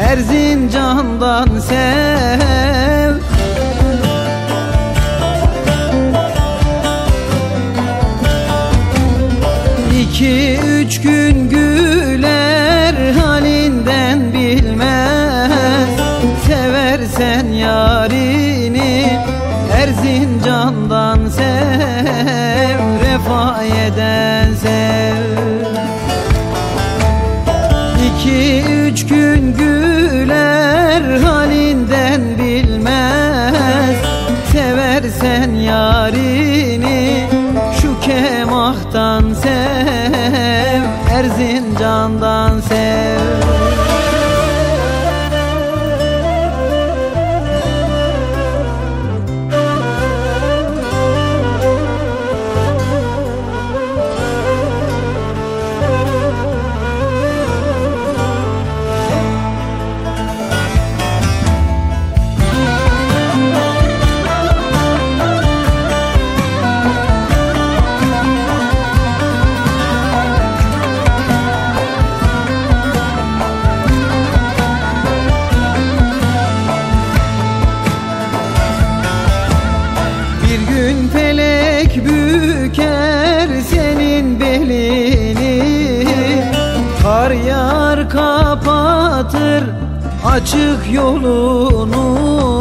Erzincan'dan sev. 2-3 gün güler, halinden bilmez. Seversen yarini Erzincan'dan sev, Refahiye'den sev. 2-3 gün güler, halinden bilmez. Seversen yarini şu Kemah'tan sev, Erzincan'dan sev. Felek büker senin belini, kar yağar kapatır açık yolunu.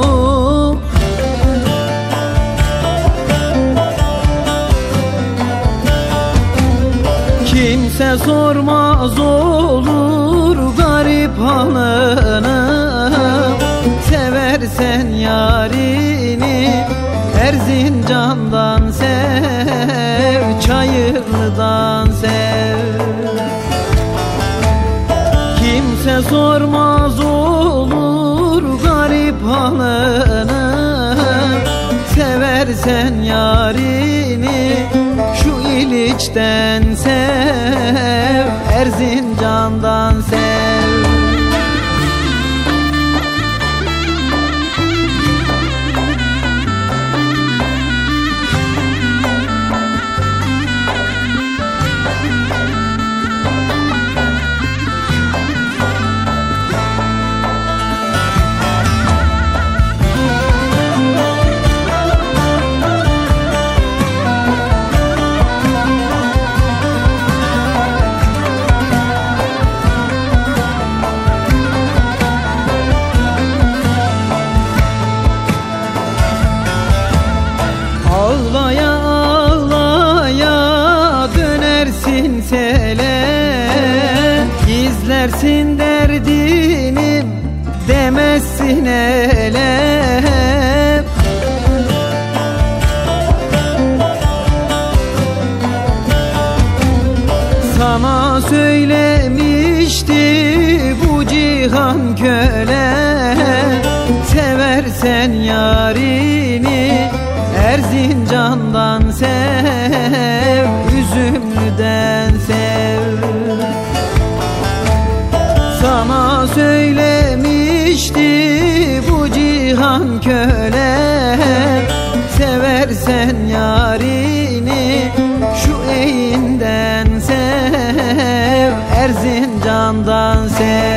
Kimse sormaz olur garip halını. Seversen yarini Erzincan'dan sev, Çayırlı'dan sev. Kimse sormaz olur garip halını. Seversen yarini şu İliç'ten sev, Erzincan'dan sev. Ağlaya ağlaya dönersin sele, gizlersin derdini demezsin ele. Sana söylemişti bu cihan köle, seversen yarini Erzincan'dan sev, Üzümlü'den sev. Sana söylemişti bu cihan köle, seversen yarini şu Eğin'den sev, Erzincan'dan sev.